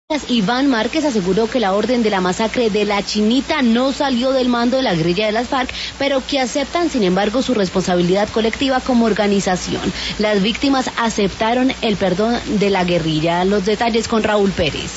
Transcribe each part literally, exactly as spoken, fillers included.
Iván Márquez aseguró que la orden de la masacre de La Chinita no salió del mando de la guerrilla de las FARC, pero que aceptan, sin embargo, su responsabilidad colectiva como organización. Las víctimas aceptaron el perdón de la guerrilla. Los detalles con Raúl Pérez.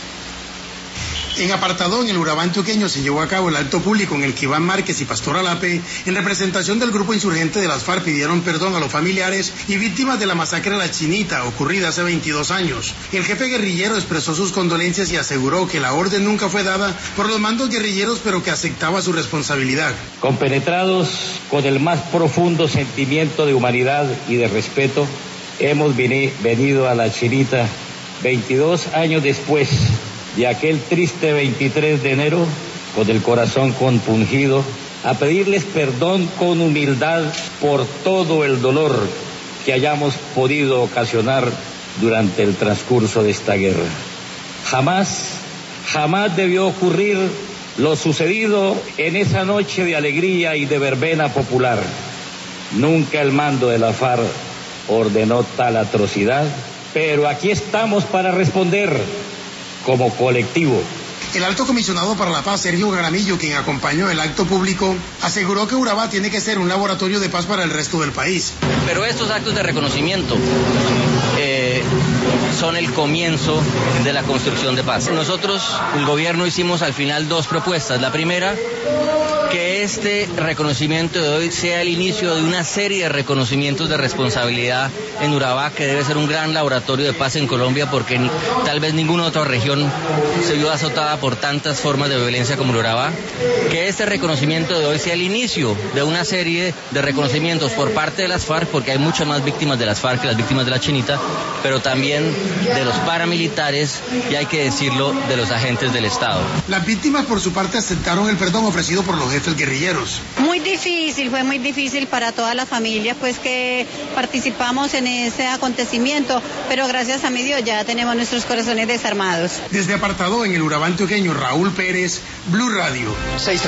En Apartadó, en el Urabá antioqueño, se llevó a cabo el acto público en el que Iván Márquez y Pastor Alape, en representación del grupo insurgente de las FARC, pidieron perdón a los familiares y víctimas de la masacre de La Chinita, ocurrida hace veintidós años. El jefe guerrillero expresó sus condolencias y aseguró que la orden nunca fue dada por los mandos guerrilleros, pero que aceptaba su responsabilidad. Compenetrados con el más profundo sentimiento de humanidad y de respeto, hemos venido a La Chinita veintidós años después de aquel triste veintitrés de enero, con el corazón compungido, a pedirles perdón con humildad por todo el dolor que hayamos podido ocasionar durante el transcurso de esta guerra. Jamás, jamás debió ocurrir lo sucedido en esa noche de alegría y de verbena popular. Nunca el mando de la FARC ordenó tal atrocidad, pero aquí estamos para responder como colectivo. El alto comisionado para la paz, Sergio Jaramillo, quien acompañó el acto público, aseguró que Urabá tiene que ser un laboratorio de paz para el resto del país. Pero estos actos de reconocimiento eh, son el comienzo de la construcción de paz. Nosotros, el gobierno, hicimos al final dos propuestas. La primera, que este reconocimiento de hoy sea el inicio de una serie de reconocimientos de responsabilidad en Urabá, que debe ser un gran laboratorio de paz en Colombia, porque ni, tal vez ninguna otra región se vio azotada por tantas formas de violencia como Urabá. Que este reconocimiento de hoy sea el inicio de una serie de reconocimientos por parte de las FARC, porque hay muchas más víctimas de las FARC que las víctimas de La Chinita, pero también de los paramilitares y, hay que decirlo, de los agentes del Estado. Las víctimas, por su parte, aceptaron el perdón ofrecido por los jefes guerrilleros. Muy difícil, fue muy difícil para toda la familia, pues que participamos en ese acontecimiento, pero gracias a mi Dios ya tenemos nuestros corazones desarmados. Desde Apartadó, en el Urabá antioqueño, Raúl Pérez, Blue Radio.